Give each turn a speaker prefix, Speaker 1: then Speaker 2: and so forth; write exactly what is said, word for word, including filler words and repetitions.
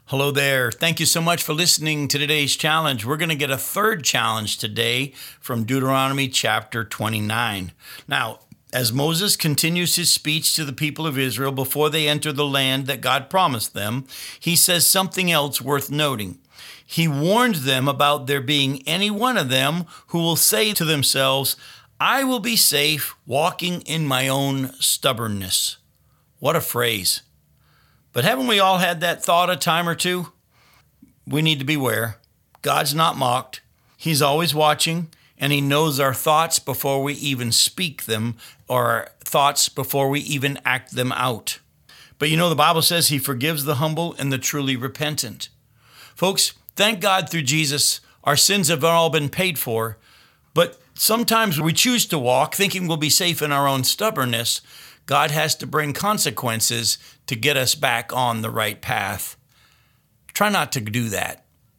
Speaker 1: Hello there. Thank you so much for listening to today's challenge. We're going to get a third challenge today from Deuteronomy chapter twenty-nine. Now, as Moses continues his speech to the people of Israel before they enter the land that God promised them, he says something else worth noting. He warned them about there being any one of them who will say to themselves, "I will be safe walking in my own stubbornness." What a phrase. But haven't we all had that thought a time or two? We need to beware. God's not mocked. He's always watching, and he knows our thoughts before we even speak them, or our thoughts before we even act them out. But you know, the Bible says he forgives the humble and the truly repentant. Folks, thank God through Jesus, our sins have all been paid for, but sometimes we choose to walk thinking we'll be safe in our own stubbornness. God has to bring consequences to get us back on the right path. Try not to do that.